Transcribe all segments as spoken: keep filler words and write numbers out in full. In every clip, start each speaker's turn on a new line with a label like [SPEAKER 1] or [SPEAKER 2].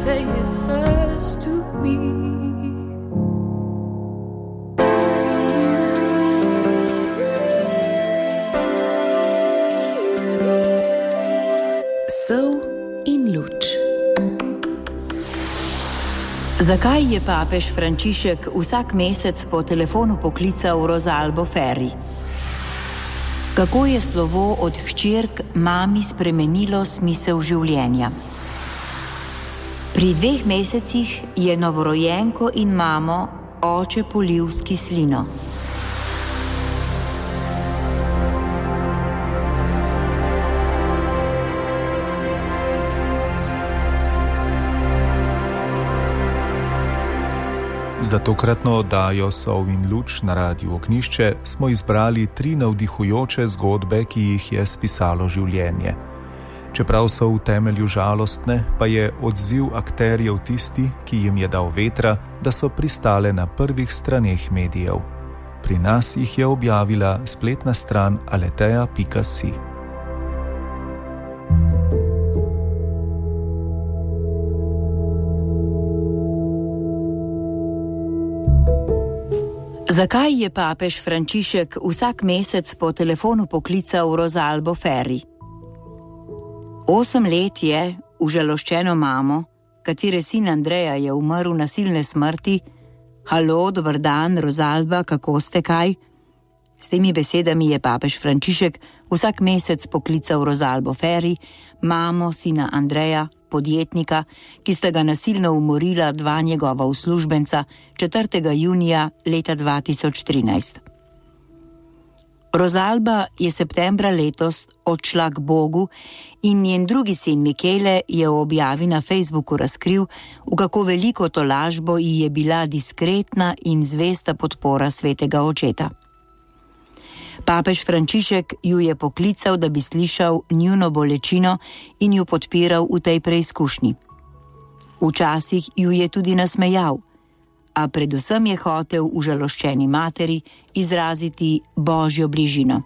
[SPEAKER 1] say it first to me.
[SPEAKER 2] Sol in luč. Zakaj je papež Frančišek vsak mesec po telefonu poklical Rosalbo Ferri? Kako je slovo od hčerk mami spremenilo smisel življenja? Pri dveh mesecih je novorojenko in mamo oče polil s kislino.
[SPEAKER 3] Za tokratno oddajo Sol in luč na Radiu Ognjišče smo izbrali tri navdihujoče zgodbe, ki jih je spisalo življenje. Čeprav so v temelju žalostne, pa je odziv akterjev tisti, ki jim je dal vetra, da so pristale na prvih straneh medijev. Pri nas jih je objavila spletna stran aleteja pika si.
[SPEAKER 2] Zakaj je papež Frančišek vsak mesec po telefonu poklical Rosalbo Ferri? Osem let je užaloščeno mamo, katere sin Andreja je umrl nasilne smrti. Halo, dober dan, Rosalba, kako ste kaj? S temi besedami je papež Frančišek vsak mesec poklical Rosalbo Ferri, mamo sina Andreja, podjetnika, ki sta ga nasilno umorila dva njegova uslužbenca četrtega junija leta dva tisoč trinajst. Rosalba je septembra letos odšla k Bogu in njen drugi sin Michele je v objavi na Facebooku razkril, v kako veliko tolažbo ji je bila diskretna in zvesta podpora svetega očeta. Papež Frančišek ju je poklical, da bi slišal njuno bolečino in ju podpiral v tej preizkušnji. Včasih ju je tudi nasmejal, a predvsem je hotel užaloščeni materi izraziti božjo bližino.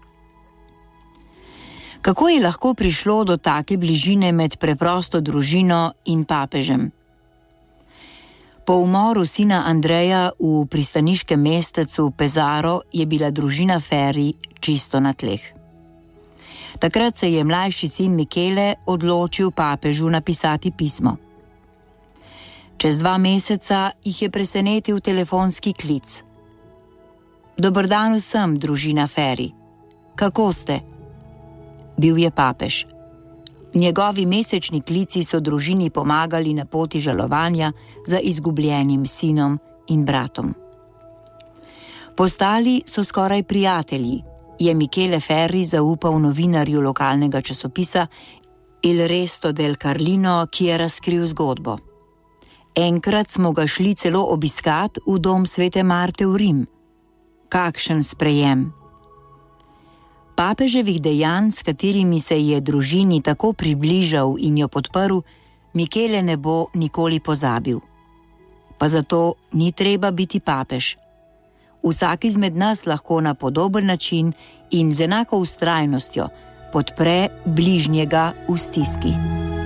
[SPEAKER 2] Kako je lahko prišlo do take bližine med preprosto družino in papežem? Po umoru sina Andreja v pristaniškem mestecu Pesaro je bila družina Ferri čisto na tleh. Takrat se je mlajši sin Michele odločil papežu napisati pismo. Čez dva meseca jih je presenetil telefonski klic. Dober dan vsem, družina Ferri. Kako ste? Bil je papež. Njegovi mesečni klici so družini pomagali na poti žalovanja za izgubljenim sinom in bratom. Postali so skoraj prijatelji, je Michele Ferri zaupal novinarju lokalnega časopisa Il Resto del Carlino, ki je razkril zgodbo. Enkrat smo ga šli celo obiskat v dom svete Marte v Rim. Kakšen sprejem! Papeževih dejanj, s katerimi se je družini tako približal in jo podprl, Michele ne bo nikoli pozabil. Pa zato ni treba biti papež. Vsak izmed nas lahko na podoben način in z enako vztrajnostjo podpre bližnjega v stiski.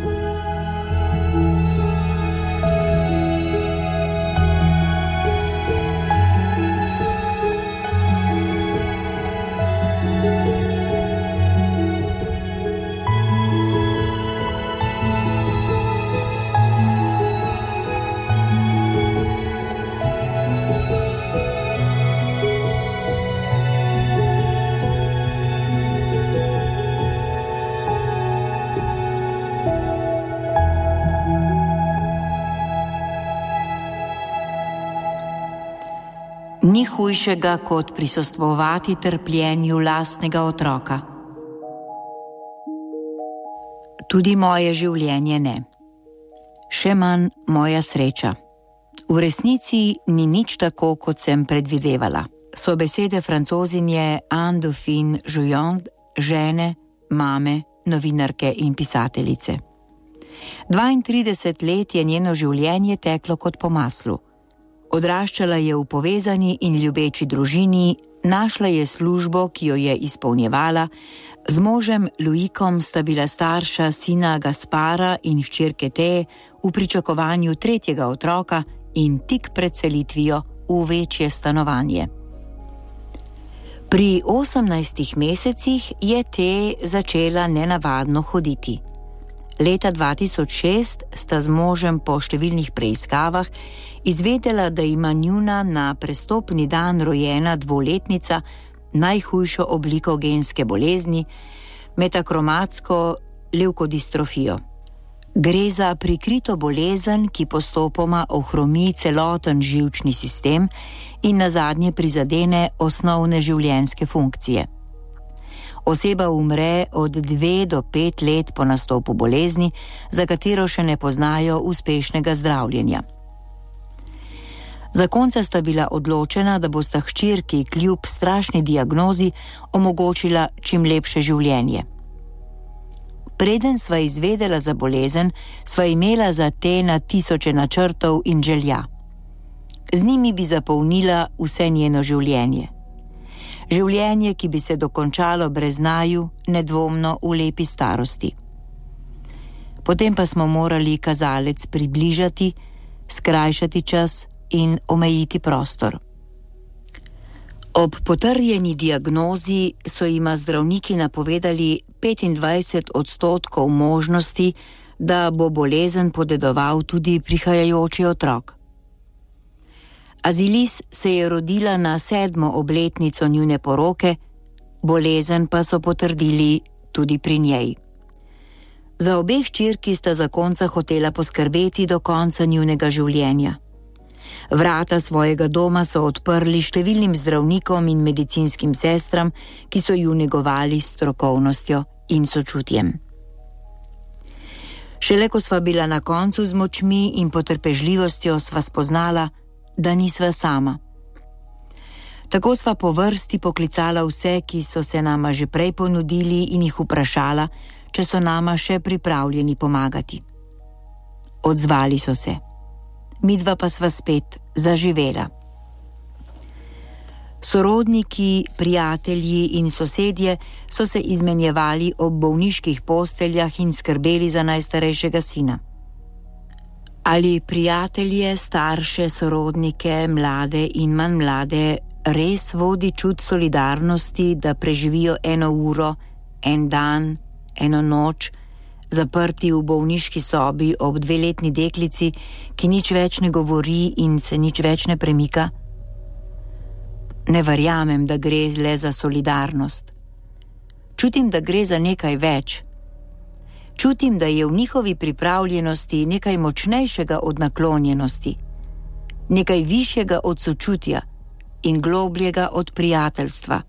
[SPEAKER 2] Ni hujšega, kot prisostvovati trpljenju lastnega otroka. Tudi moje življenje ne. Še manj moja sreča. V resnici ni nič tako, kot sem predvidevala. So besede Francozinje Anne Dauphine Jouillon, žene, mame, novinarke in pisateljice. dvaintrideset let je njeno življenje teklo kot po maslu. Odraščala je v povezani in ljubeči družini, našla je službo, ki jo je izpolnjevala, z možem Luikom sta bila starša sina Gaspara in hčerke Teje, v pričakovanju tretjega otroka in tik pred selitvijo v večje stanovanje. Pri osemnajstih mesecih je te začela nenavadno hoditi. Leta dva tisoč šest sta z možem po številnih preiskavah izvedela, da ima njuna na prestopni dan rojena dvoletnica najhujšo obliko genske bolezni, metakromatsko levkodistrofijo. Gre za prikrito bolezen, ki postopoma ohromi celoten živčni sistem in nazadnje prizadene osnovne življenjske funkcije. Oseba umre od dve do pet let po nastopu bolezni, za katero še ne poznajo uspešnega zdravljenja. Zakonca sta bila odločena, da bosta hčerki kljub strašni diagnozi omogočila čim lepše življenje. Preden sva izvedela za bolezen, sva imela za te na tisoče načrtov in želja. Z njimi bi zapolnila vse njeno življenje. Življenje, ki bi se dokončalo brez naju, nedvomno v lepi starosti. Potem pa smo morali kazalec približati, skrajšati čas in omejiti prostor. Ob potrjeni diagnozi so jima zdravniki napovedali petindvajset odstotkov možnosti, da bo bolezen podedoval tudi prihajajoči otrok. Azilis se je rodila na sedmo obletnico njune poroke, bolezen pa so potrdili tudi pri njej. Za obe hčerki sta zakonca hotela poskrbeti do konca njunega življenja. Vrata svojega doma so odprli številnim zdravnikom in medicinskim sestram, ki so ju negovali s strokovnostjo in sočutjem. Šele ko sva bila na koncu z močmi in potrpežljivostjo, sva spoznala, da nisva sama. Tako sva po vrsti poklicala vse, ki so se nama že prej ponudili, in jih vprašala, če so nama še pripravljeni pomagati. Odzvali so se. Midva pa sva spet zaživela. Sorodniki, prijatelji in sosedje so se izmenjevali ob bolniških posteljah in skrbeli za najstarejšega sina. Ali prijatelje, starše, sorodnike, mlade in manj mlade res vodi čut solidarnosti, da preživijo eno uro, en dan, eno noč, zaprti v bolniški sobi ob dveletni deklici, ki nič več ne govori in se nič več ne premika? Ne verjamem, da gre le za solidarnost. Čutim, da gre za nekaj več. Čutim, da je v njihovi pripravljenosti nekaj močnejšega od naklonjenosti, nekaj višjega od sočutja in globljega od prijateljstva.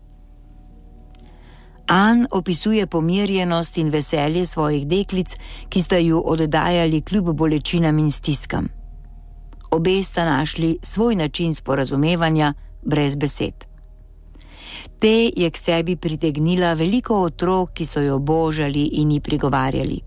[SPEAKER 2] Ann opisuje pomirjenost in veselje svojih deklic, ki sta ju oddajali kljub bolečinam in stiskam. Obe sta našli svoj način sporazumevanja brez besed. Te je k sebi pritegnila veliko otrok, ki so jo božali in ji prigovarjali.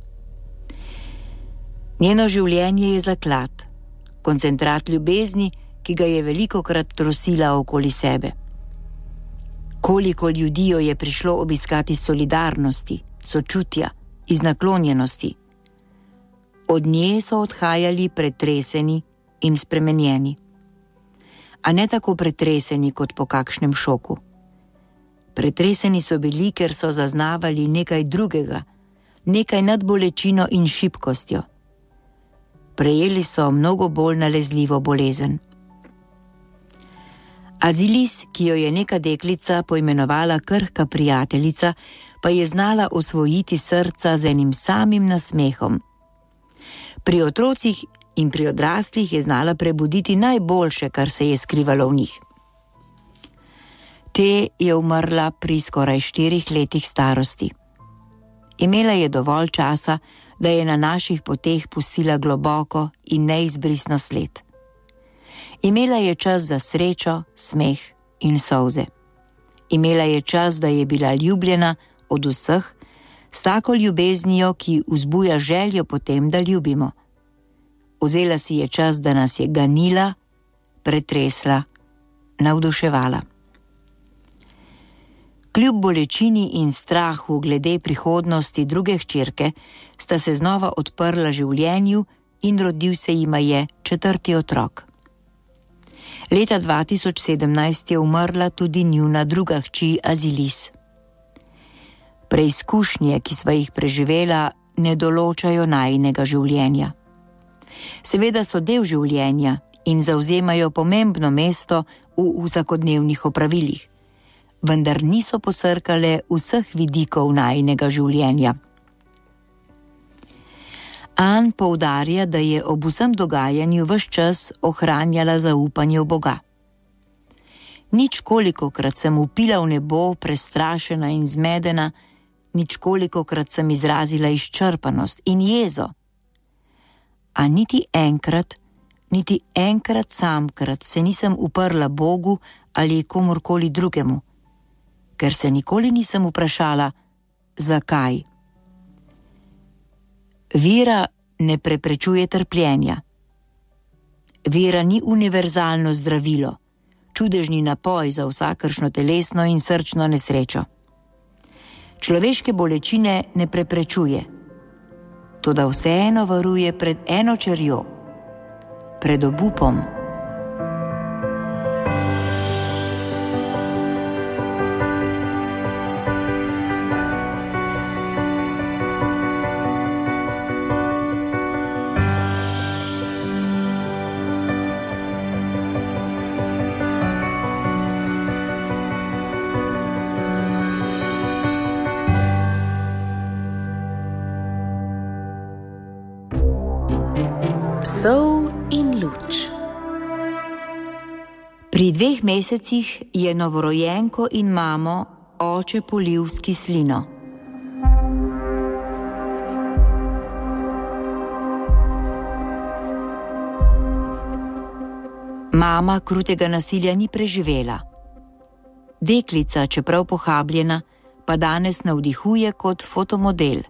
[SPEAKER 2] Njeno življenje je zaklad, koncentrat ljubezni, ki ga je velikokrat trosila okoli sebe. Koliko ljudi jo je prišlo obiskati solidarnosti, sočutja, iz naklonjenosti. Od nje so odhajali pretreseni in spremenjeni. A ne tako pretreseni kot po kakšnem šoku. Pretreseni so bili, ker so zaznavali nekaj drugega, nekaj nad bolečino in šibkostjo. Prejeli so mnogo bolj nalezljivo bolezen. Azilis, ki jo je neka deklica poimenovala krhka prijateljica, pa je znala osvojiti srca z enim samim nasmehom. Pri otrocih in pri odraslih je znala prebuditi najboljše, kar se je skrivalo v njih. Te je umrla pri skoraj štirih letih starosti. Imela je dovolj časa, da je na naših poteh pustila globoko in neizbrisno sled. Imela je čas za srečo, smeh in solze. Imela je čas, da je bila ljubljena od vseh, s tako ljubeznijo, ki vzbuja željo potem, da ljubimo. Vzela si je čas, da nas je ganila, pretresla, navduševala. Kljub bolečini in strahu glede prihodnosti druge hčerke, sta se znova odprla življenju in rodil se jima je četrti otrok. Leta dva tisoč sedemnajst je umrla tudi njuna druga hči Azilis. Preizkušnje, ki sva jih preživela, ne določajo najinega življenja. Seveda so del življenja in zavzemajo pomembno mesto v vsakodnevnih opravilih, vendar niso posrkale vseh vidikov najinega življenja. Ann poudarja, da je ob vsem dogajanju ves čas ohranjala zaupanje v Boga. Nič kolikokrat sem vpila v nebo, prestrašena in zmedena, nič kolikokrat sem izrazila izčrpanost in jezo. A niti enkrat, niti enkrat samkrat se nisem uprla Bogu ali komorkoli drugemu, ker se nikoli nisem vprašala, zakaj. Vera ne preprečuje trpljenja. Vera ni univerzalno zdravilo, čudežni napoj za vsakršno telesno in srčno nesrečo. Človeške bolečine ne preprečuje, toda vseeno varuje pred eno čerjo, pred obupom.
[SPEAKER 1] Sol in luč.
[SPEAKER 2] Pri dveh mesecih je novorojenko in mamo oče polil s kislino. Mama krutega nasilja ni preživela. Deklica, čeprav pohabljena, pa danes navdihuje kot fotomodel.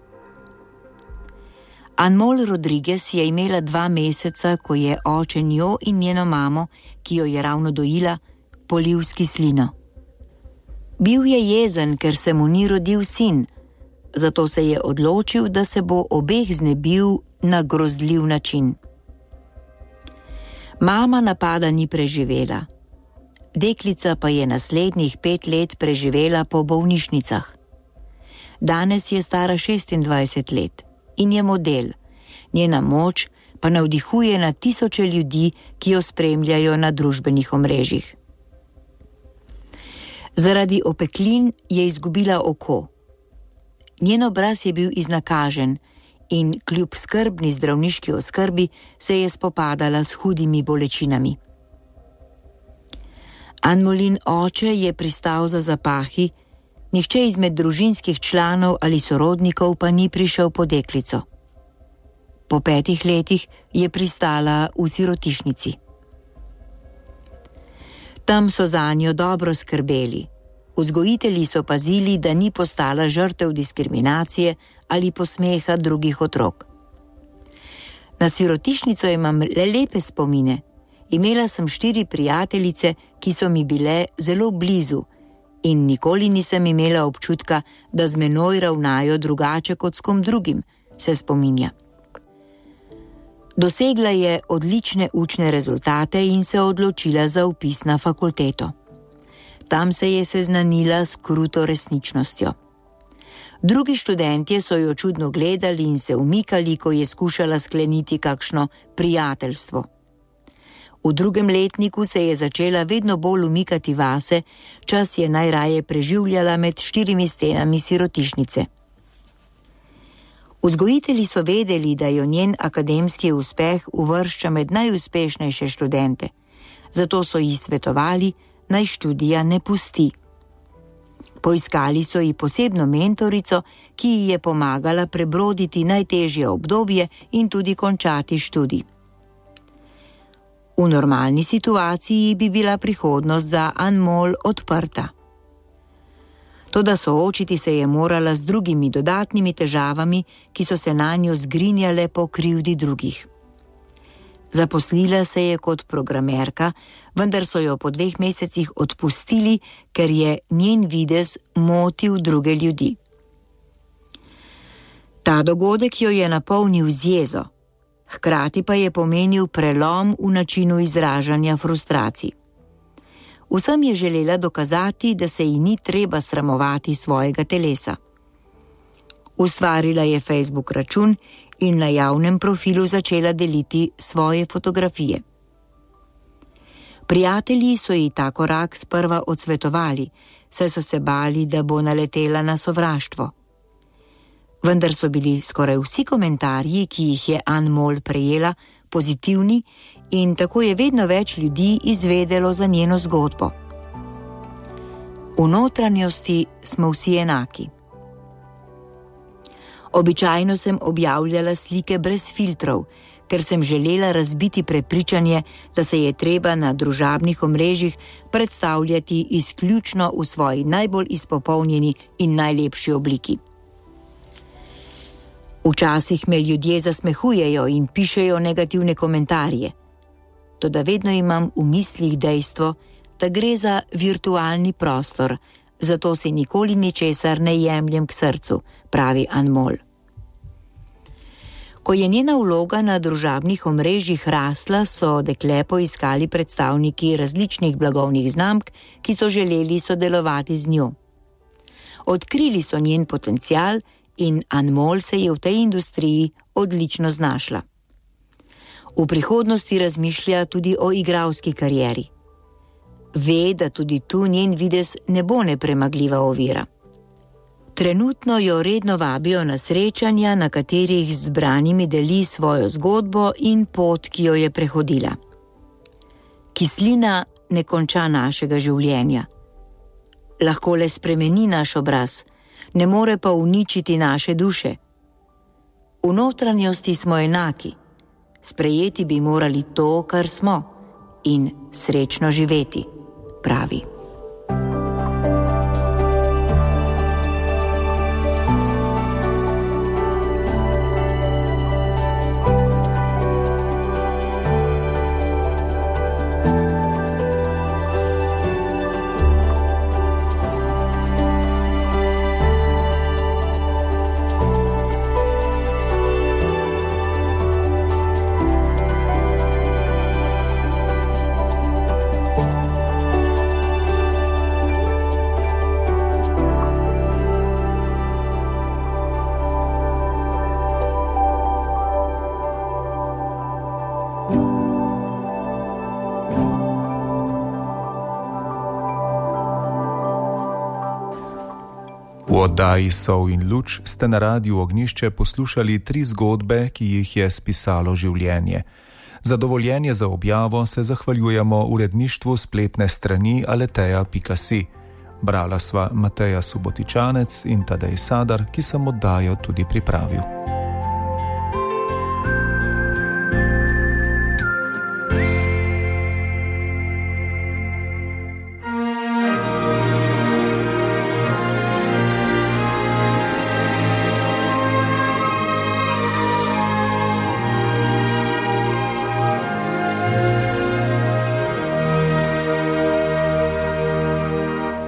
[SPEAKER 2] Anmol Rodriguez je imela dva meseca, ko je oče njo in njeno mamo, ki jo je ravno dojila, polil s kislino. Bil je jezen, ker se mu ni rodil sin, zato se je odločil, da se bo obeh znebil na grozljiv način. Mama napada ni preživela. Deklica pa je naslednjih pet let preživela po bolnišnicah. Danes je stara šestindvajset let. In je model, njena moč pa navdihuje na tisoče ljudi, ki jo spremljajo na družbenih omrežjih. Zaradi opeklin je izgubila oko. Njen obraz je bil iznakažen in kljub skrbni zdravniški oskrbi se je spopadala s hudimi bolečinami. Anmolin oče je pristal za zapahi, nihče izmed družinskih članov ali sorodnikov pa ni prišel po deklico. Po petih letih je pristala v sirotišnici. Tam so zanjo dobro skrbeli. Vzgojitelji so pazili, da ni postala žrtev diskriminacije ali posmeha drugih otrok. Na sirotišnico imam le lepe spomine. Imela sem štiri prijateljice, ki so mi bile zelo blizu, in nikoli nisem imela občutka, da z menoj ravnajo drugače kot s kom drugim, se spominja. Dosegla je odlične učne rezultate in se odločila za vpis na fakulteto. Tam se je seznanila s kruto resničnostjo. Drugi študentje so jo čudno gledali in se umikali, ko je skušala skleniti kakšno prijateljstvo. V drugem letniku se je začela vedno bolj umikati vase, čas je najraje preživljala med štirimi stenami sirotišnice. Vzgojitelji so vedeli, da jo njen akademski uspeh uvršča med najuspešnejše študente, zato so ji svetovali, naj študija ne pusti. Poiskali so ji posebno mentorico, ki ji je pomagala prebroditi najtežje obdobje in tudi končati študij. V normalni situaciji bi bila prihodnost za Anmol odprta. Toda soočiti se je morala z drugimi dodatnimi težavami, ki so se nanjo zgrinjale po krivdi drugih. Zaposlila se je kot programerka, vendar so jo po dveh mesecih odpustili, ker je njen videz motil druge ljudi. Ta dogodek jo je napolnil z jezo. Hkrati pa je pomenil prelom v načinu izražanja frustracij. Vsem je želela dokazati, da se ji ni treba sramovati svojega telesa. Ustvarila je Facebook račun in na javnem profilu začela deliti svoje fotografije. Prijatelji so ji ta korak sprva odsvetovali, saj so se bali, da bo naletela na sovraštvo. Vendar so bili skoraj vsi komentarji, ki jih je Ann Mol prejela, pozitivni in tako je vedno več ljudi izvedelo za njeno zgodbo. V notranjosti smo vsi enaki. Običajno sem objavljala slike brez filtrov, ker sem želela razbiti prepričanje, da se je treba na družabnih omrežjih predstavljati izključno v svoji najbolj izpopolnjeni in najlepši obliki. Včasih me ljudje zasmehujejo in pišejo negativne komentarje, toda vedno imam v mislih dejstvo, da gre za virtualni prostor, zato si nikoli ničesar ne jemljem k srcu, pravi Ann Mol. Ko je njena vloga na družabnih omrežjih rasla, so dekle poiskali predstavniki različnih blagovnih znamk, ki so želeli sodelovati z njo. Odkrili so njen potencial in Ann Mol se je v tej industriji odlično znašla. V prihodnosti razmišlja tudi o igralski karieri. Ve, da tudi tu njen videz ne bo nepremagljiva ovira. Trenutno jo redno vabijo na srečanja, na katerih z zbranimi deli svojo zgodbo in pot, ki jo je prehodila. Kislina ne konča našega življenja. Lahko le spremeni naš obraz, ne more pa uničiti naše duše. V notranjosti smo enaki, sprejeti bi morali to, kar smo, in srečno živeti, pravi.
[SPEAKER 3] V oddaji Sol in luč ste na Radiu Ognjišče poslušali tri zgodbe, ki jih je spisalo življenje. Za dovoljenje za objavo se zahvaljujemo uredništvu spletne strani aleteja pika si. Brala sva Mateja Subotičanec in Tadej Sadar, ki sem oddajo tudi pripravil.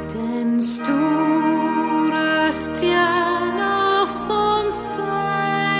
[SPEAKER 4] Store stjerner som steg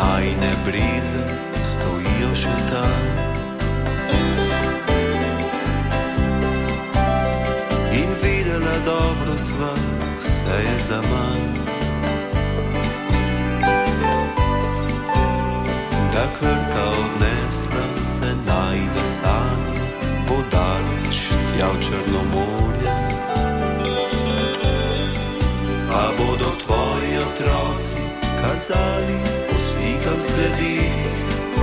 [SPEAKER 4] najne brize stojijo še tam. In videla dobro sva, vse je za manj. Da Krka odnesla se najne sanje, bo daleč tja v Črnomorje. A bodo tvoji otroci kazali po slikah zgledih,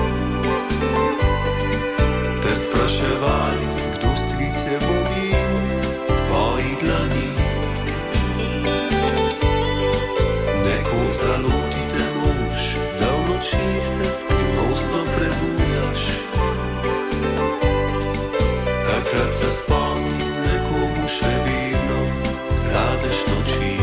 [SPEAKER 4] te spraševali, kdo stric je v objimu tvojih dlani. Nekoč zaluti te mož, da v nočih se skrivnostno prebujaš. Takrat se spomni, nekomu še vidno kradeš noči.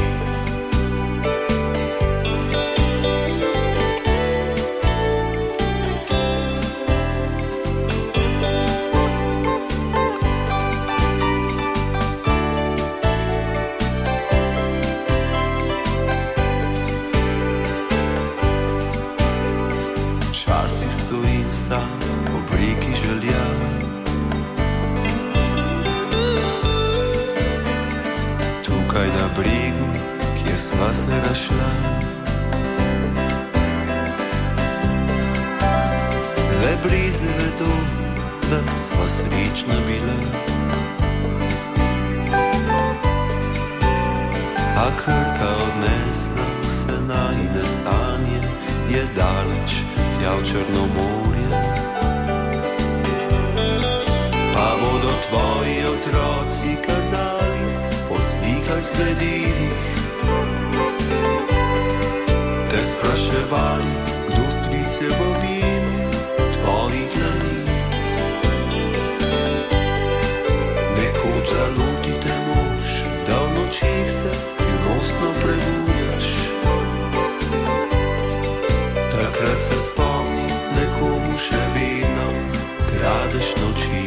[SPEAKER 4] Sva se rašla, le brize vedo, da sva srečna bila. A Krka odnesla vse najne sanje, je daleč tja v Črnomorje. A bodo tvoji otroci kazali po slikah zgledilih, te spraševali, kdo stric je v objimu tvojih dlani. Nekoč zaluti te mož, da v nočih se skrivnostno prebujaš. Takrat se spomni, nekomu še vedno kradeš noči.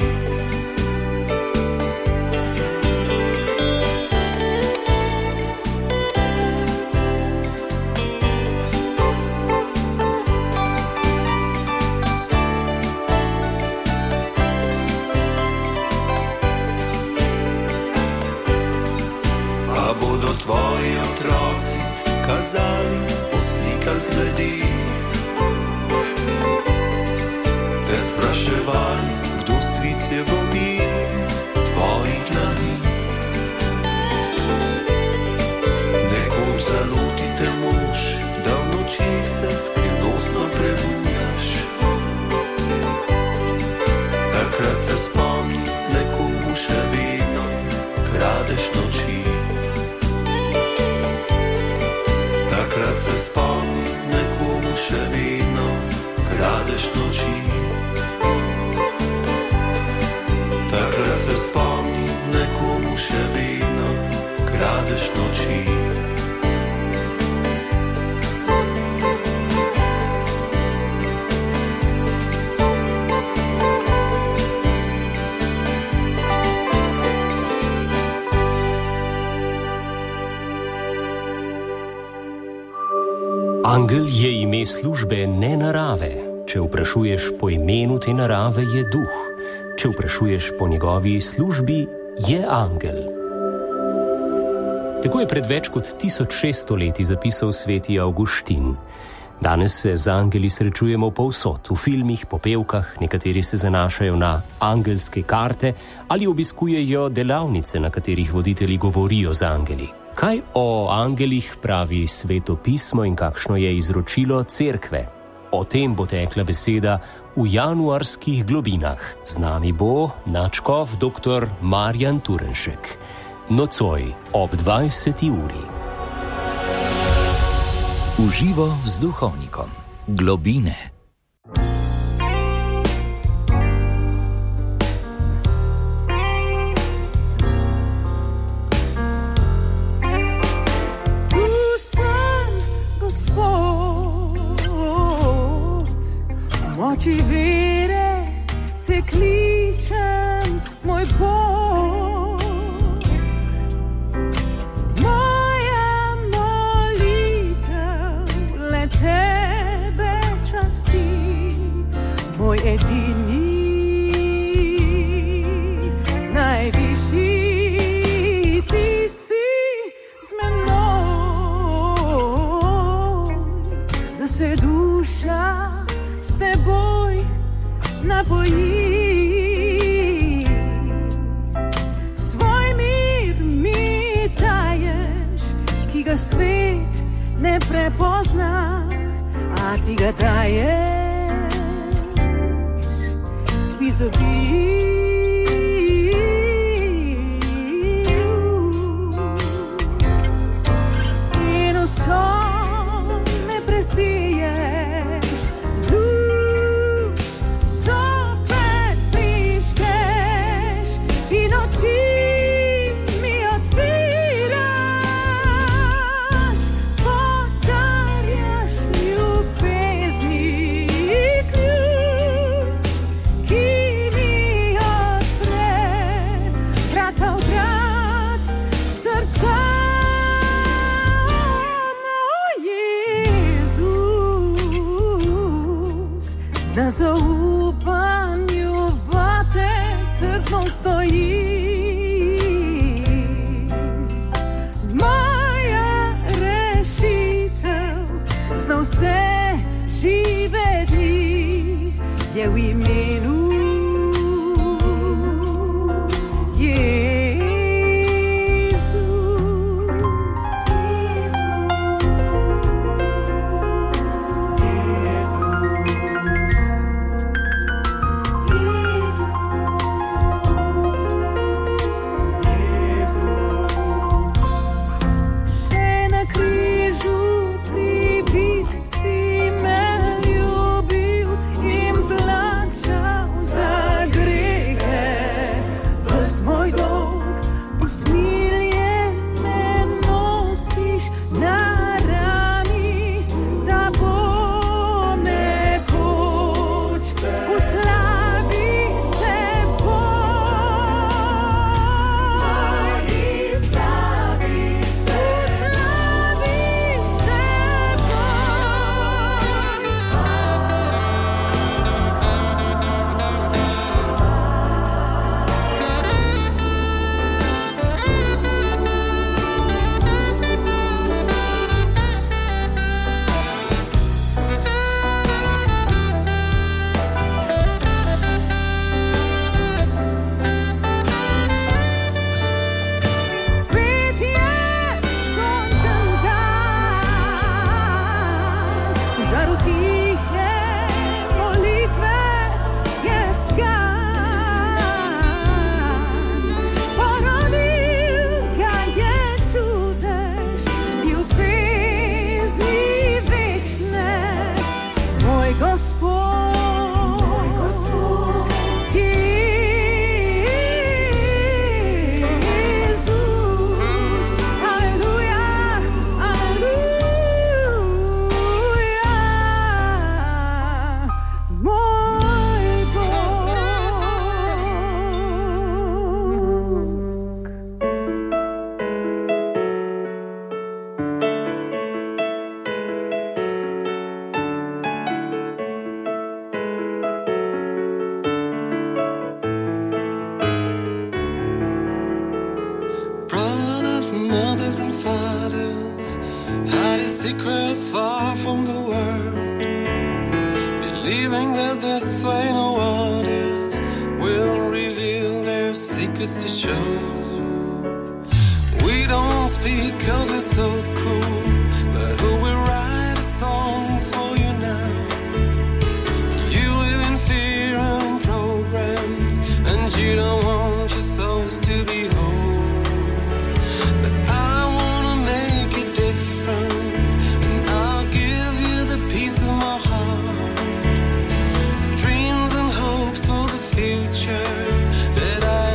[SPEAKER 4] Tvoji otroci kazali po slikah zgledih, te spraševali, kdo stric je v objimu tvojih dlani. Nekoč zaluti te mož, da v nočih se skrivnostno prebujaš. Takrat se spomni, nekomu še vedno kradeš noči. Takrat se spomni, nekomu še vedno kradeš noči. Takrat se spomni, nekomu še vedno kradeš noči.
[SPEAKER 5] Angel je ime službe ne narave. Če vprašuješ po imenu te narave, je duh. Če vprašuješ po njegovi službi, je angel. Tako je pred več kot tisoč šeststo leti zapisal sveti Avguštin. Danes se z angeli srečujemo povsod, v filmih, popevkah, nekateri se zanašajo na angelske karte ali obiskujejo delavnice, na katerih voditelji govorijo z angeli. Kaj o angelih pravi Sveto pismo in kakšno je izročilo cerkve? O tem bo tekla beseda v januarskih globinah. Z nami bo nadškof dr. Marjan Turnšek. Nocoj ob dvajseti uri.
[SPEAKER 6] Uživo z duhovnikom. Globine.
[SPEAKER 7] Moči vere te kličem, moj Bog. Moja molitev le tebe moj edini, najvišji, ti si z menoj, da se duša s teboj napoji. Svoj mir mi daješ, ki ga svet ne prepozna, a ti ga daješ v izobilju. In vso me presiješ, luč zopet prižgeš in oči mi odpiraš, podarjaš ljubezni ključ, ki mi odpre vrata v grad srca. Na zaupanju vate trdno stojim. Moja rešitev za vse žive dni je v imenu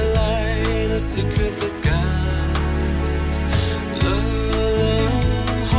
[SPEAKER 4] secret disguise. Love, love,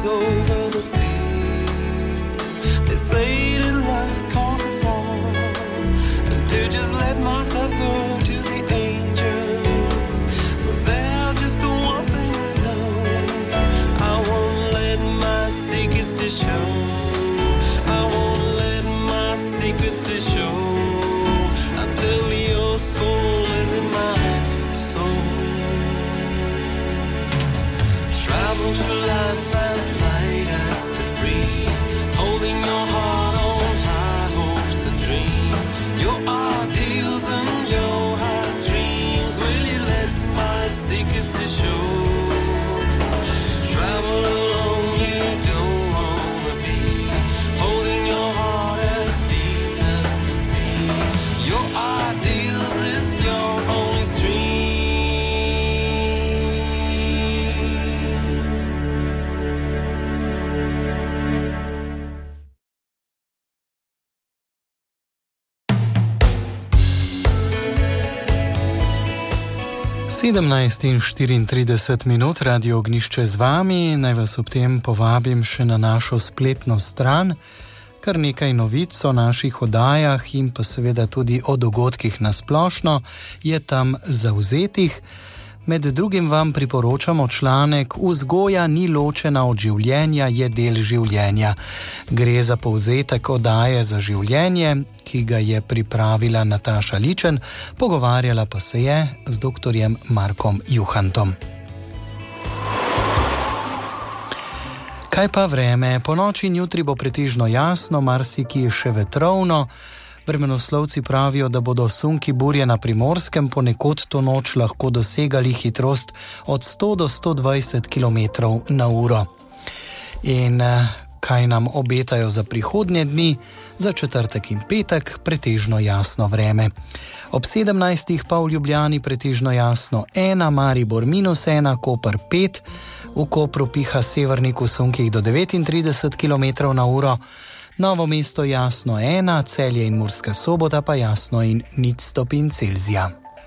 [SPEAKER 4] is over the sea. They say that life conquers all, and to just let myself go to the angels. But there's just one thing I know, I won't let my secrets to show. I won't let my secrets to show. Until your soul is in my soul. Travel through life as light as the breeze, holding your heart on high hopes and dreams. Your ideals and your highest dreams. Will you let my secrets to show? Travel alone, you don't wanna be, holding your heart as deep as the sea. Your ideals is your only stream.
[SPEAKER 8] sedemnajst in štiriintrideset minut, Radio Ognjišče z vami. Naj vas ob tem povabim še na našo spletno stran. Kar nekaj novic o naših oddajah in pa seveda tudi o dogodkih na splošno je tam zavzetih. Med drugim vam priporočamo članek Vzgoja ni ločena od življenja, je del življenja. Gre za povzetek oddaje Za življenje, ki ga je pripravila Nataša Ličen, pogovarjala pa se je z doktorjem Markom Juhantom. Kaj pa vreme? Po noči in jutri bo pretežno jasno, marsikje še vetrovno. Vremenoslovci pravijo, da bodo sunki burje na Primorskem ponekod to noč lahko dosegali hitrost od sto do sto dvajset kilometrov na uro. In kaj nam obetajo za prihodnje dni? Za četrtek in petek pretežno jasno vreme. Ob sedemnajstih pa v Ljubljani pretežno jasno ena, Maribor minus ena, Koper pet, v Kopru piha severnik v sunkih do devetintrideset kilometrov na uro, Novo mesto jasno ena, Celje in Murska Sobota pa jasno in nič stopinj Celzija.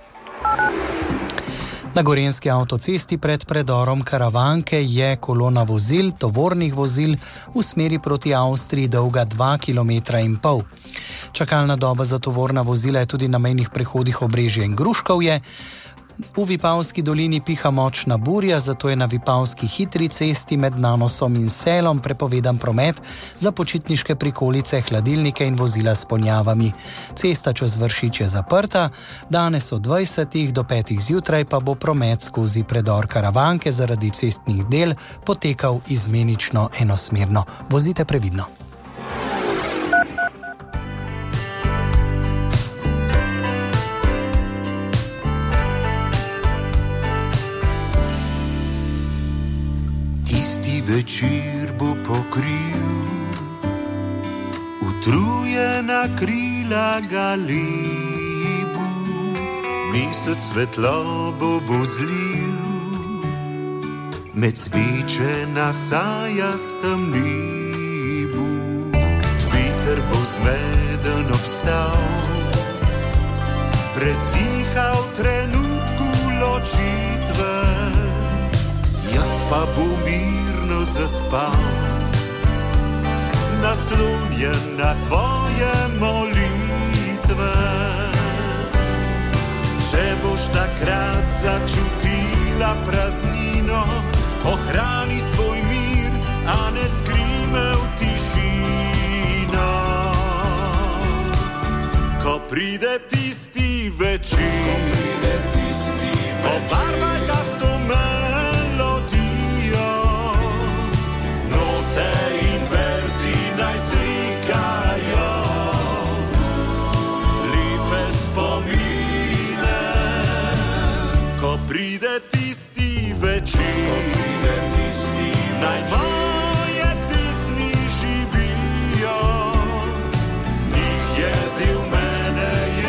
[SPEAKER 8] Na Gorenjski avtocesti pred predorom Karavanke je kolona vozil, tovornih vozil, v smeri proti Avstriji dolga dva kilometra in pol. Čakalna doba za tovorna vozila je tudi na mejnih prehodih Obrežje in Gruškovje. V Vipavski dolini piha močna burja, zato je na Vipavski hitri cesti med Nanosom in Selom prepovedan promet za počitniške prikolice, hladilnike in vozila s ponjavami. Cesta čez Vršič je zaprta, danes od dvajsetih do petih zjutraj pa bo promet skozi predor Karavanke zaradi cestnih del potekal izmenično enosmerno. Vozite previdno.
[SPEAKER 4] Večer bo pokril utrujena krila galibu, mesec svetlobo bo zlil, med sveče na sajastem nebu. Veter bo zmeden obstal, brez diha v trenutku ločitve, jaz pa bom zaspal, naslonjen na tvoje molitve. Če boš takrat začutila praznino, ohrani svoj mir, a ne skrime v tišino. Ko pride tisti večer, obarvaj ga s to melodijo, note in verzi naj slikajo lepe spomine. Ko pride tisti večer, naj moje pesmi živijo, njih je del mene, je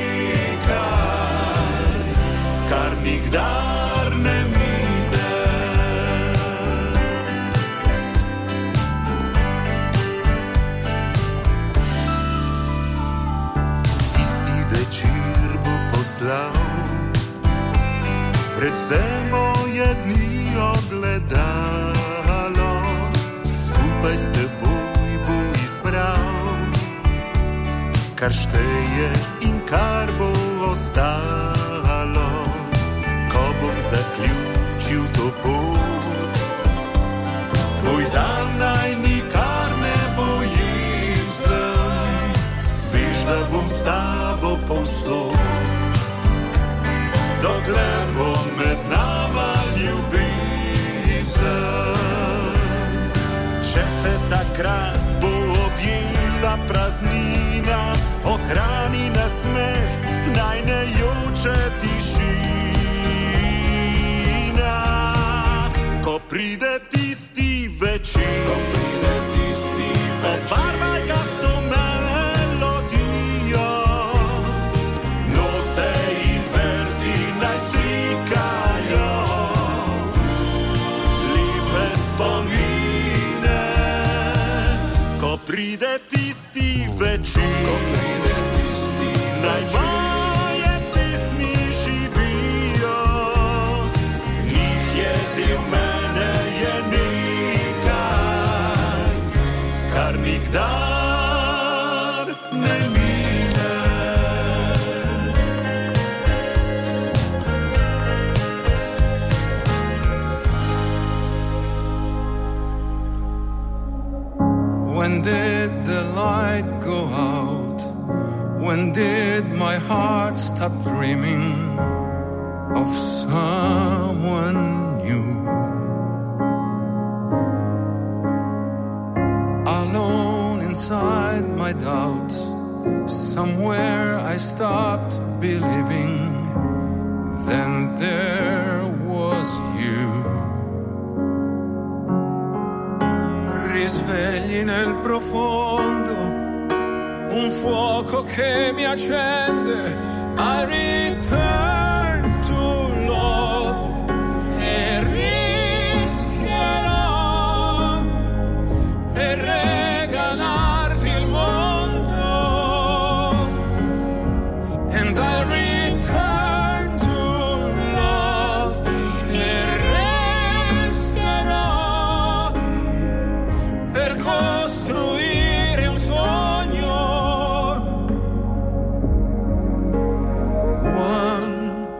[SPEAKER 4] nekaj, kar nikdar ne mine. Tisti večer bo poslal predvsem moje dni ogledalo,
[SPEAKER 9] skupaj s teboj bo izbral, kar šteje in kar bo ostalo, ko bom zaključil to pot. Tvoj dan naj nikar ne bo jezen, veš, da bom s tabo povsod, dokler bo med nama ljubezen. Če te takrat bo objela praznina, ohrani nasmeh, naj ne joče tišina. Ko pride tisti večer, ko pride tisti večer, obarvaj ga s to melodijo, note in verzi naj slikajo lepe spomine. Ko pride tisti večer, ko pride tisti večer, naj moje pesmi živijo, njih je del mene, je nekaj, kar nikdar ne mine.
[SPEAKER 10] When did the light go out? When did my heart stop dreaming of someone new? Alone inside my doubts, somewhere I stopped believing. Then there was you. Risvegli nel profondo un fuoco che mi accende. I return to love e rischierò per regalarti il mondo. And I return to love e resterò per costruire un sogno. One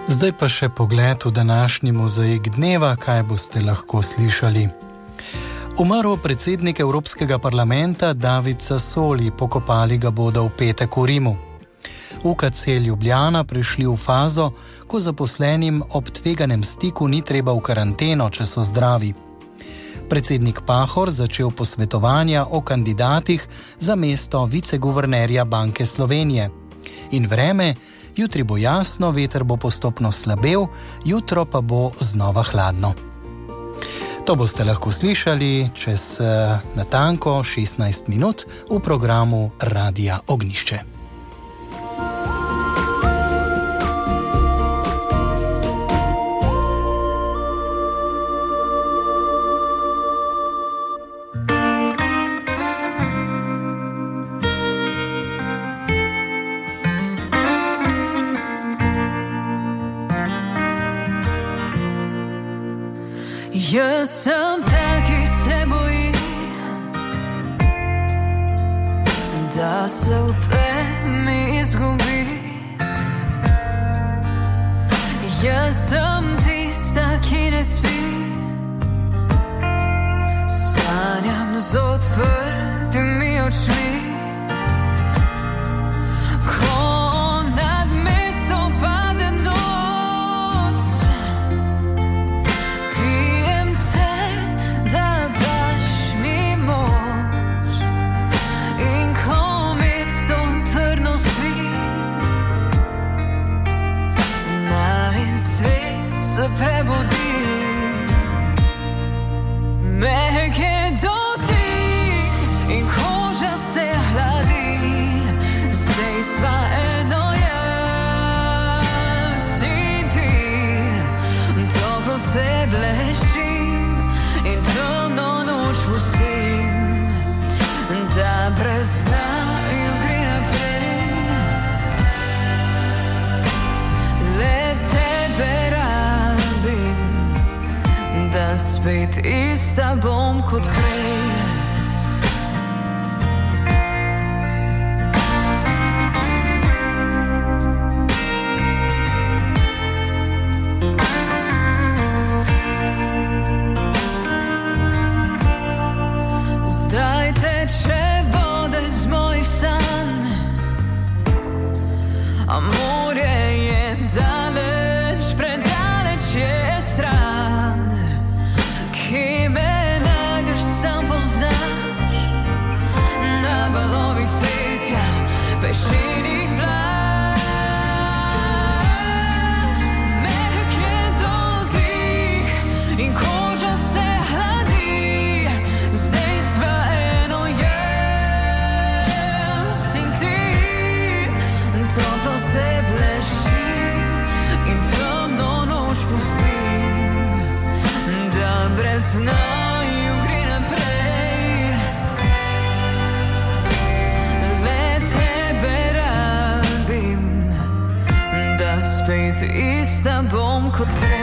[SPEAKER 8] Zdaj pa še pogled v današnji mozaik dneva, kaj boste lahko slišali. Umrl predsednik Evropskega parlamenta David Sassoli, pokopali ga bodo v petek v Rimu. U K C Ljubljana prišli v fazo, ko zaposlenim ob tveganem stiku ni treba v karanteno, če so zdravi. Predsednik Pahor začel posvetovanja o kandidatih za mesto viceguvernerja Banke Slovenije. In vreme, jutri bo jasno, veter bo postopno slabel, jutro pa bo znova hladno. To boste lahko slišali čez natanko šestnajst minut v programu Radia Ognjišče.
[SPEAKER 7] Jaz sem ta, ki se boji, da se v temi izgubi. Jaz sem tista, ki ne spi, sanjam z odprtimi očmi. Spet ista bom kot prej. Zdaj teče voda z mojih sanj, a morje je daleč, predaleč je stran. Ki me najdeš, sam poznaš, na valovih cvetja, pešenih vlaž. Mehek je dodih in koža se hladi, zdaj sva eno jaz in ti. Toplo se bleši in temno noč pustim, brez naju gre naprej. Le tebe rabim, da spet ista bom kot prej.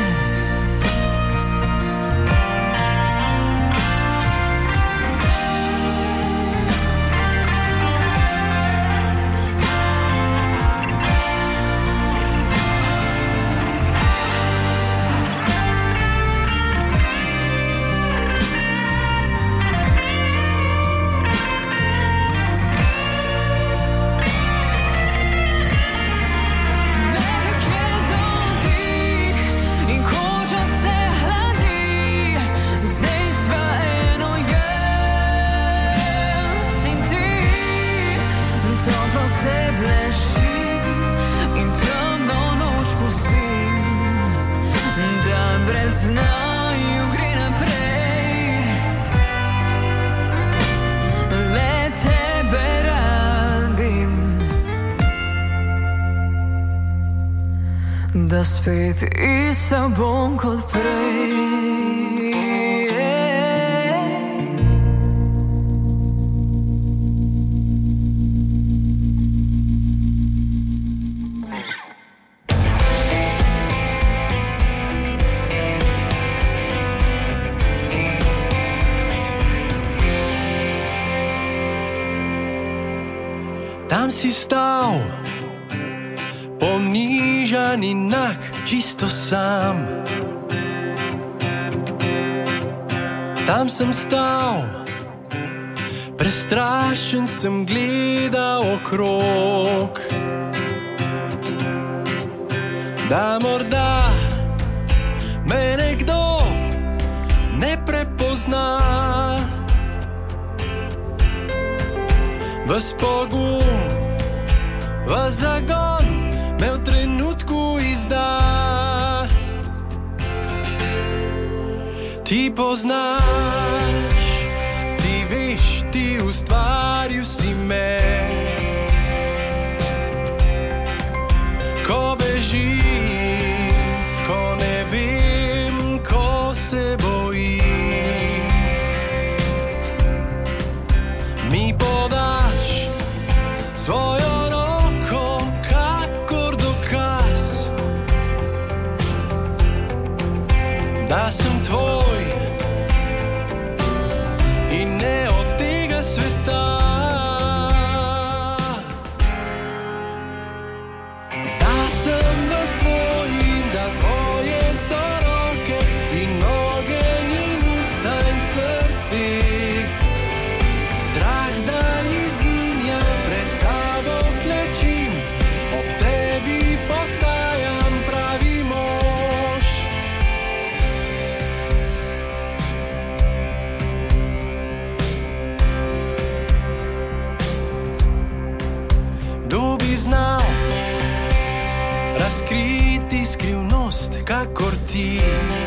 [SPEAKER 7] Da spet ista bom kot prej.
[SPEAKER 10] Tam si stal, ponižan
[SPEAKER 11] planinak, čisto sam. Tam sem stal, prestrašen sem gledal okrog, da morda me nekdo ne prepozna. Ves pogum, ves zagon me v trenutku izda. Ti poznaš, ti veš, ti ustvaril si me. Ko bežim, ko ne vem, ko se bojim, mi podaš svojo roko, kakor dokaz, da sem tvoj in ne od tega sveta. Da sem vas tvoj in da tvoje so roke in noge in usta in srce. Strah zdaj izginja, pred tabo klečim, ob tebi postajam pravi mož. Kdo bi znal razkriti skrivnost, kakor ti?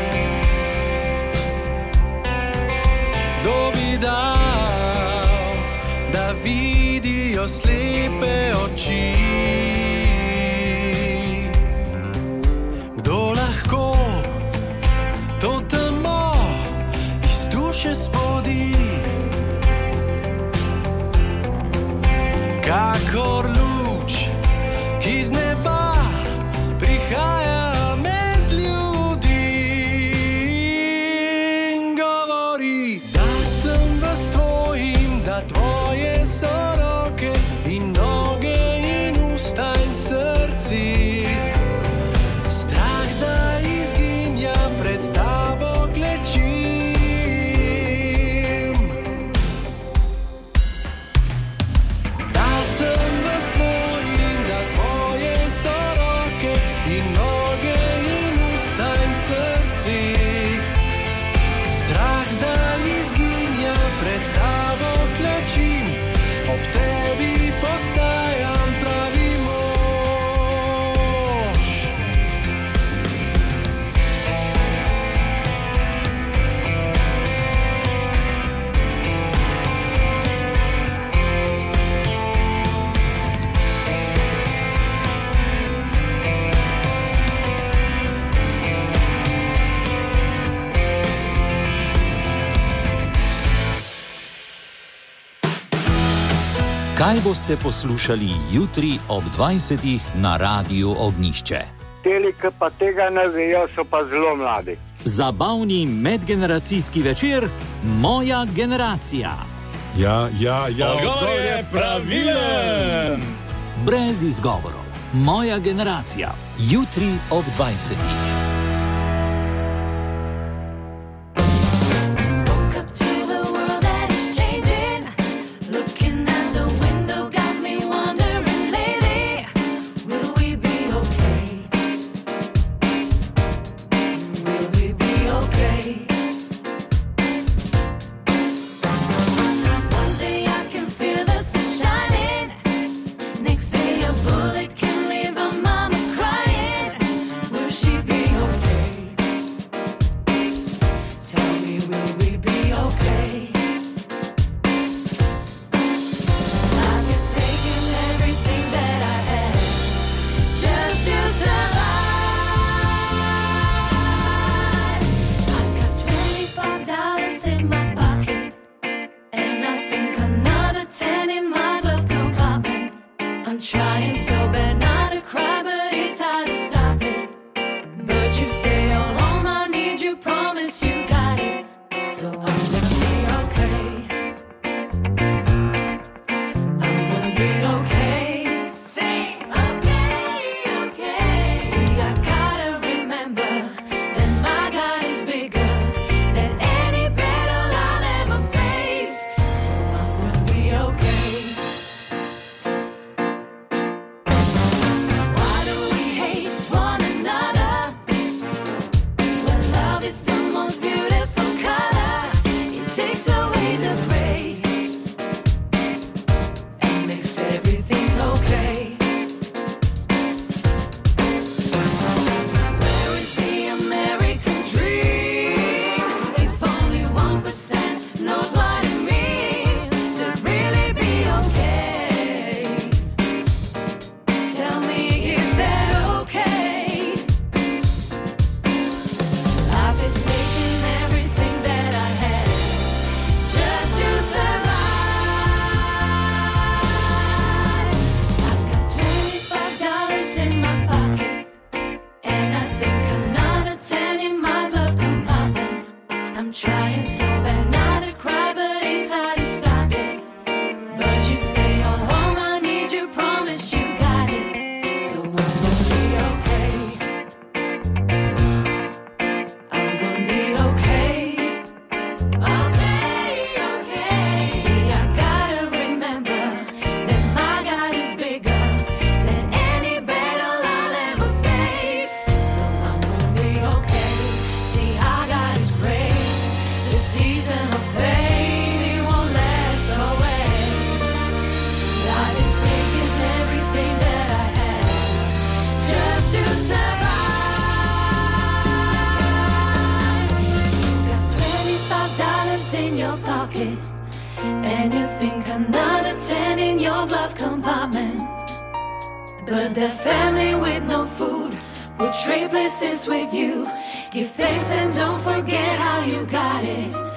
[SPEAKER 11] Kdo bi dal, da vidijo slepe oči? Kdo lahko to temo iz duše spodi? Kakor luč iz neba prihaja med ljudi in govori, da sem vas tvoj in da tvoje so roke in noge in usta in srci. Strah zdaj izginja, pred tabo klečim. Da sem vas tvoj in da tvoje so roke in noge in usta in srci. Strah zdaj izginja, pred tabo klečim, ob tebi postajam pravi mož.
[SPEAKER 6] Kaj boste poslušali jutri ob dvajsetih na Radiu Ognjišče?
[SPEAKER 12] Teli, ki pa tega ne vejo, so pa zelo mladi.
[SPEAKER 6] Zabavni medgeneracijski večer Moja generacija.
[SPEAKER 13] Ja, ja, ja,
[SPEAKER 10] Odgovor je pravilen!
[SPEAKER 6] Brez izgovorov. Moja generacija. Jutri ob dvajsetih.
[SPEAKER 7] Next day a bullet can leave a mama crying. Will she be
[SPEAKER 14] another ten in your glove compartment. But that family with no food will trade places with you. Give thanks and don't forget how you got it.